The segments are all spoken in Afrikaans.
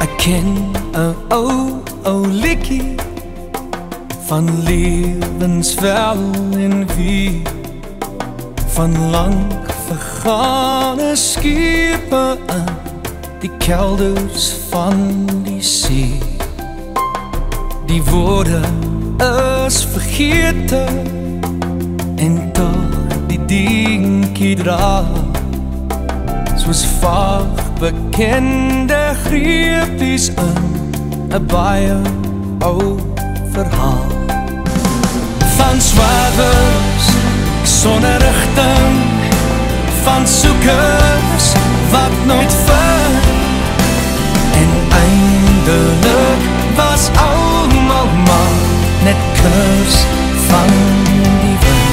Ek ken 'n ou liedjie van lewensvel en wie van lank vergane skepe in die kelders van die see. Die woorde is vergete en tog die dinkie dra soos vaag bekende greepies in 'n baie ou verhaal van swerwers sonder rigting, van soekers wat nooit vind, en eindelik was almal maar net kinders van die wind.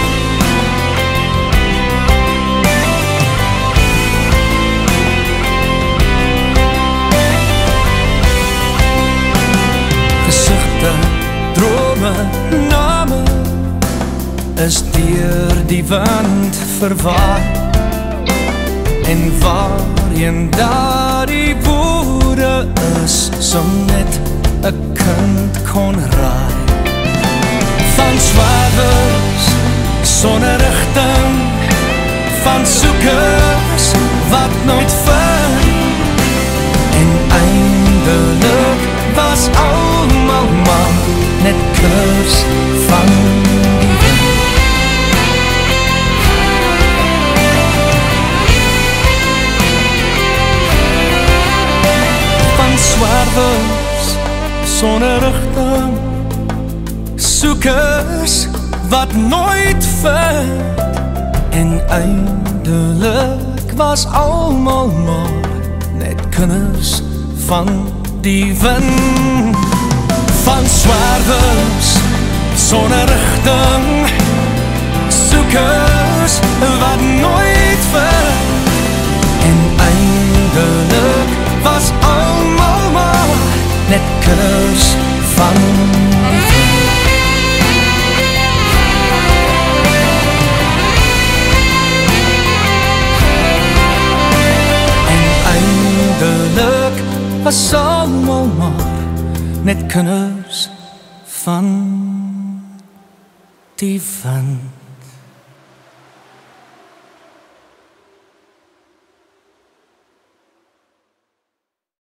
Gesigte, drome, name is deur die wind verwaai, en waarheen daar die woorde is, som net 'n kind kon raai. Van swerwers sonder rigting, van soekers wat nooit vind, en eindelik was almal maar net kinders van die wind. Van swerwers sonder rigting, soekers wat nooit vind, en eindelik was almal maar net kinders van die wind. Van swerwers sonder rigting, soekers wat nooit vind, en eindelik was almal maar net kinders van die wind. En eindelik was almal maar net kinders van die wind.